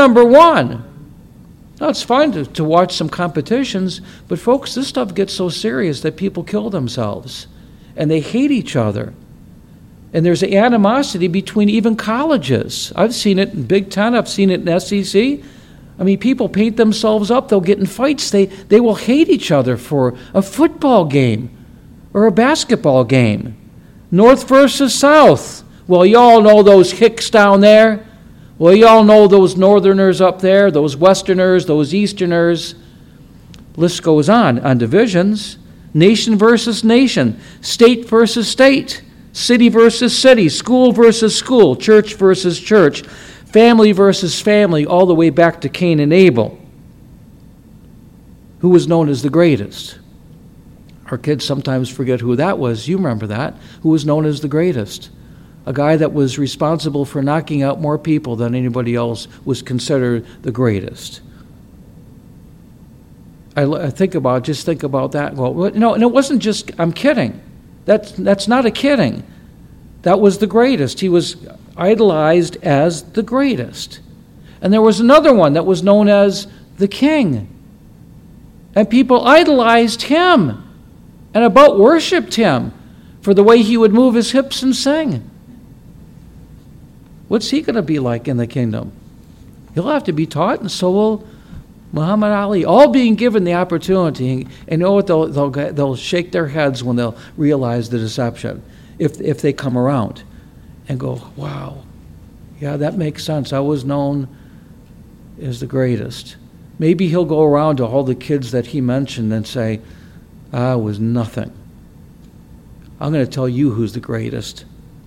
Now, it's fine to watch some competitions, but folks, this stuff gets so serious that people kill themselves, and they hate each other. And there's an animosity between even colleges. I've seen it in Big Ten, I've seen it in SEC. I mean, people paint themselves up, they'll get in fights, they will hate each other for a football game or a basketball game. North versus South. Well, you all know those Hicks down there. Well, you all know those Northerners up there, those Westerners, those Easterners. List goes on divisions. Nation versus nation, state versus state, city versus city, school versus school, church versus church, family versus family, all the way back to Cain and Abel, who was known as the greatest. Our kids sometimes forget who that was. You remember that. Who was known as the greatest. A guy that was responsible for knocking out more people than anybody else was considered the greatest. I think about that. Well, no, and it wasn't just, I'm kidding. That's not a kidding. That was the greatest. He was idolized as the greatest. And there was another one that was known as the king. And people idolized him and about worshiped him for the way he would move his hips and sing. What's he going to be like in the kingdom? He'll have to be taught, and so will Muhammad Ali, all being given the opportunity. And you know what? They'll shake their heads when they'll realize the deception, if they come around and go, wow, yeah, that makes sense. I was known as the greatest. Maybe he'll go around to all the kids that he mentioned and say, I was nothing. I'm going to tell you who's the greatest.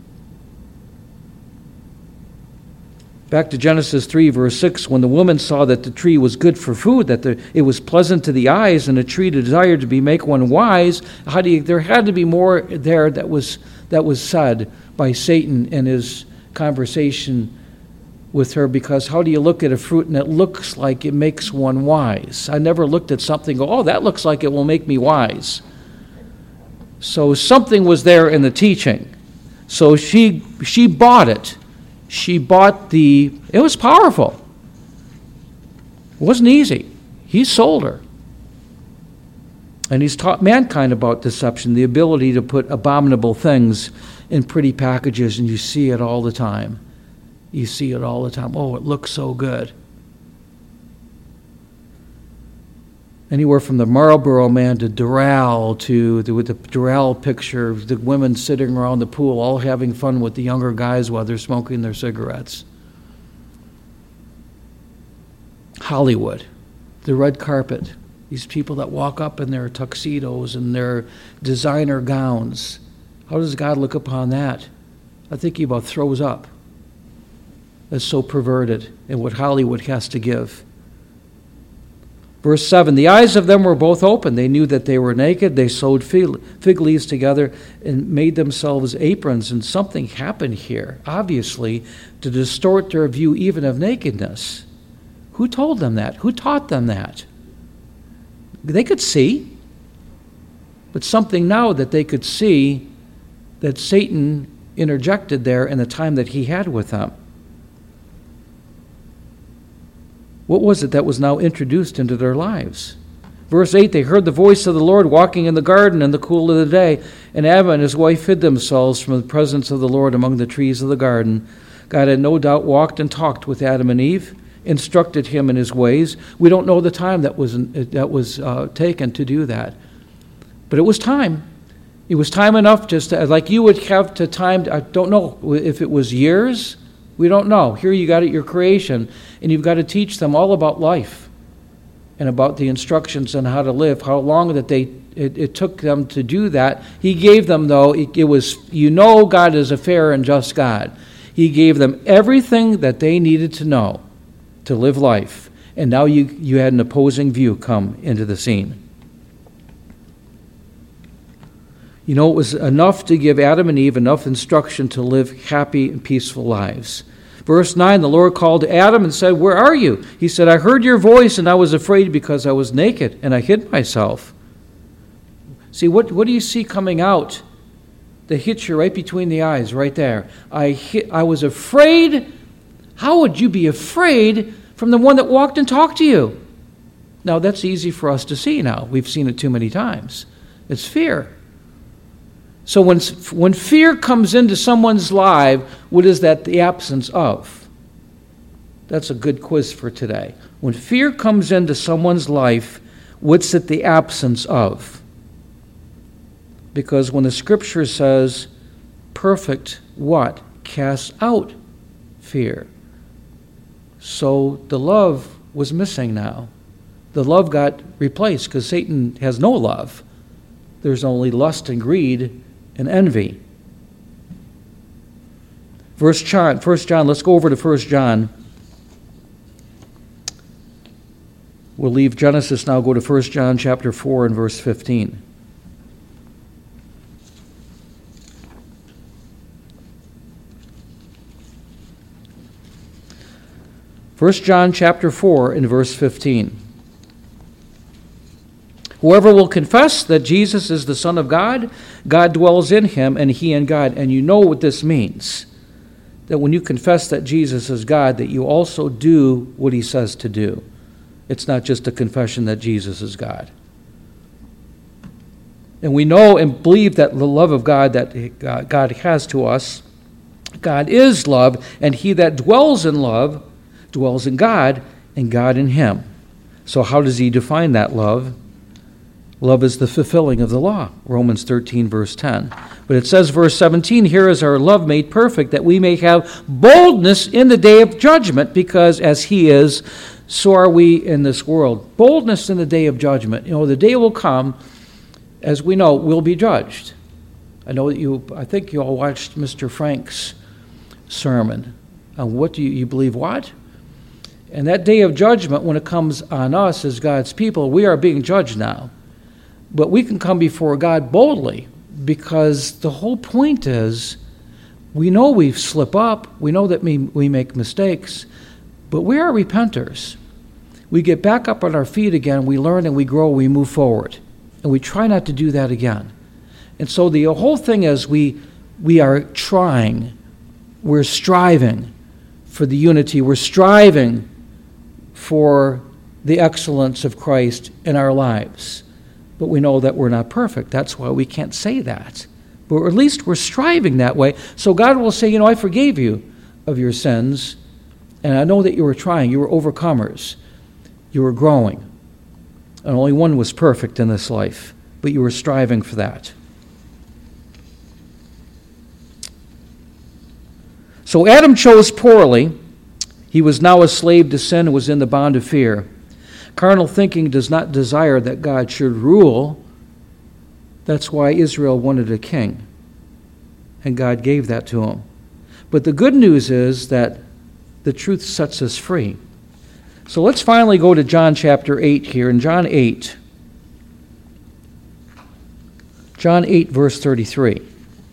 Back to Genesis 3, verse 6, when the woman saw that the tree was good for food, that it was pleasant to the eyes, and a tree to desire to make one wise, there had to be more there that was said by Satan in his conversation with her, because how do you look at a fruit and it looks like it makes one wise? I never looked at something and go, oh, that looks like it will make me wise. So something was there in the teaching. So she bought it. She bought it was powerful. It wasn't easy. He sold her. And he's taught mankind about deception, the ability to put abominable things in pretty packages, and you see it all the time. You see it all the time. Oh, it looks so good. Anywhere from the Marlboro Man to Doral, with the Doral picture, the women sitting around the pool all having fun with the younger guys while they're smoking their cigarettes. Hollywood, the red carpet, these people that walk up in their tuxedos and their designer gowns. How does God look upon that? I think he about throws up. That's so perverted in what Hollywood has to give. Verse 7, the eyes of them were both open. They knew that they were naked. They sewed fig leaves together and made themselves aprons. And something happened here, obviously, to distort their view even of nakedness. Who told them that? Who taught them that? They could see, but something now that they could see that Satan interjected there in the time that he had with them. What was it that was now introduced into their lives? Verse 8, they heard the voice of the Lord walking in the garden in the cool of the day, and Adam and his wife hid themselves from the presence of the Lord among the trees of the garden. God had no doubt walked and talked with Adam and Eve, instructed him in his ways. We don't know the time that was taken to do that. But it was time. It was time enough just to, like you would have to time, I don't know if it was years. We don't know. Here you got it, your creation, and you've got to teach them all about life and about the instructions on how to live, how long that it took them to do that. He gave them, though, it was, God is a fair and just God. He gave them everything that they needed to know to live life. And now you had an opposing view come into the scene. It was enough to give Adam and Eve enough instruction to live happy and peaceful lives. Verse 9, the Lord called to Adam and said, where are you? He said, I heard your voice and I was afraid because I was naked and I hid myself. See, what do you see coming out that hits you right between the eyes, right there? I was afraid. How would you be afraid from the one that walked and talked to you? Now, that's easy for us to see now. We've seen it too many times. It's fear. So when fear comes into someone's life, what is that the absence of? That's a good quiz for today. When fear comes into someone's life, what's it the absence of? Because when the scripture says, perfect what? Casts out fear. So the love was missing now. The love got replaced because Satan has no love. There's only lust and greed and envy. 1 John, let's go over to 1 John. We'll leave Genesis now, go to 1 John chapter 4 and verse 15. First John chapter 4 and verse 15. Whoever will confess that Jesus is the Son of God, God dwells in him, and he in God. And you know what this means. That when you confess that Jesus is God, that you also do what he says to do. It's not just a confession that Jesus is God. And we know and believe that the love of God that God has to us, God is love, and he that dwells in love dwells in God, and God in him. So how does he define that love? Love is the fulfilling of the law, Romans 13, verse 10. But it says, verse 17, here is our love made perfect, that we may have boldness in the day of judgment, because as he is, so are we in this world. Boldness in the day of judgment. You know, the day will come, as we know, we'll be judged. I think you all watched Mr. Frank's sermon. What do you believe what? And that day of judgment, when it comes on us as God's people, we are being judged now. But we can come before God boldly, because the whole point is, we know we slip up, we know that we make mistakes, but we are repenters. We get back up on our feet again, we learn and we grow, we move forward. And we try not to do that again. And so the whole thing is we are trying, we're striving for the unity, we're striving for the excellence of Christ in our lives. But we know that we're not perfect. That's why we can't say that. But at least we're striving that way. So God will say, I forgave you of your sins, and I know that you were trying. You were overcomers. You were growing. And only one was perfect in this life, but you were striving for that. So Adam chose poorly. He was now a slave to sin and was in the bond of fear. Carnal thinking does not desire that God should rule. That's why Israel wanted a king, and God gave that to him. But the good news is that the truth sets us free. So let's finally go to John chapter 8 here. In John 8, verse 33.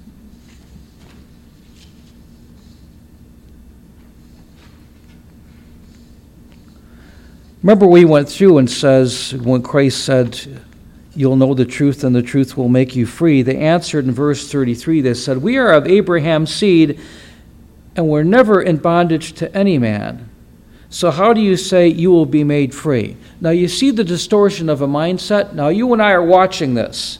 Remember, we went through and says, when Christ said, you'll know the truth and the truth will make you free, they answered in verse 33, they said, we are of Abraham's seed and we're never in bondage to any man. So how do you say you will be made free? Now you see the distortion of a mindset. Now you and I are watching this.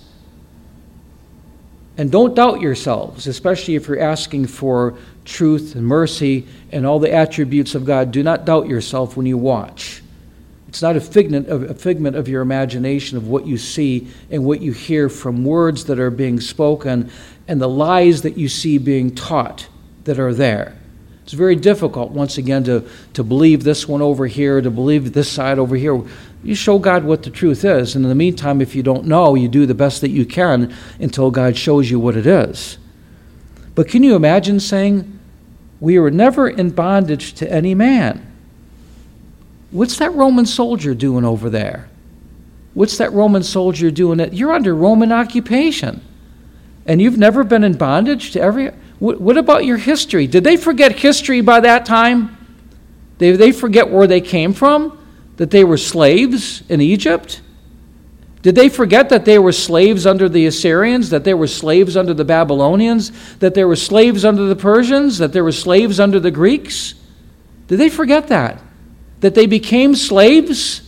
And don't doubt yourselves, especially if you're asking for truth and mercy and all the attributes of God. Do not doubt yourself when you watch. It's not a figment of your imagination of what you see and what you hear from words that are being spoken and the lies that you see being taught that are there. It's very difficult, once again, to believe this one over here, to believe this side over here. You show God what the truth is, and in the meantime, if you don't know, you do the best that you can until God shows you what it is. But can you imagine saying, we were never in bondage to any man? What's that Roman soldier doing over there? What's that Roman soldier doing? You're under Roman occupation, and you've never been in bondage to every... What about your history? Did they forget history by that time? Did they forget where they came from? That they were slaves in Egypt? Did they forget that they were slaves under the Assyrians? That they were slaves under the Babylonians? That they were slaves under the Persians? That they were slaves under the Greeks? Did they forget that? That they became slaves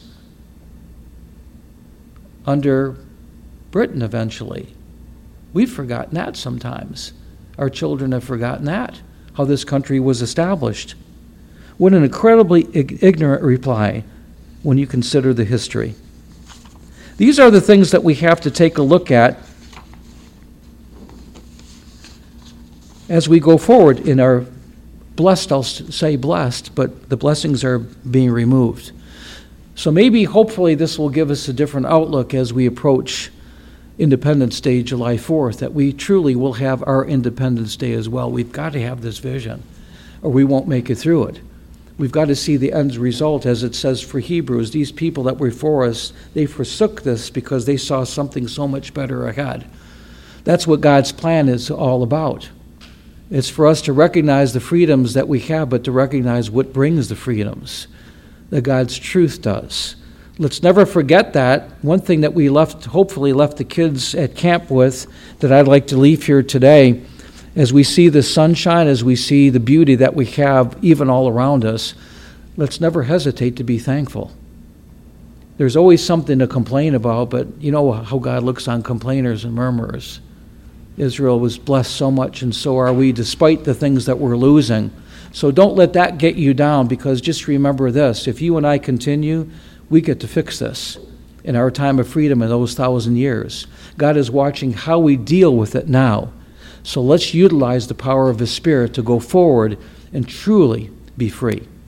under Britain eventually? We've forgotten that sometimes. Our children have forgotten that, how this country was established. What an incredibly ignorant reply when you consider the history. These are the things that we have to take a look at as we go forward in our blessed, I'll say blessed, but the blessings are being removed. So maybe, hopefully, this will give us a different outlook as we approach Independence Day, July 4th, that we truly will have our Independence Day as well. We've got to have this vision, or we won't make it through it. We've got to see the end result, as it says for Hebrews. These people that were before us, they forsook this because they saw something so much better ahead. That's what God's plan is all about. It's for us to recognize the freedoms that we have, but to recognize what brings the freedoms, that God's truth does. Let's never forget that. One thing that we hopefully left the kids at camp with, that I'd like to leave here today, as we see the sunshine, as we see the beauty that we have even all around us, let's never hesitate to be thankful. There's always something to complain about, but you know how God looks on complainers and murmurers. Israel was blessed so much, and so are we, despite the things that we're losing. So don't let that get you down, because just remember this: if you and I continue, we get to fix this in our time of freedom in those 1,000 years. God is watching how we deal with it now. So let's utilize the power of His Spirit to go forward and truly be free.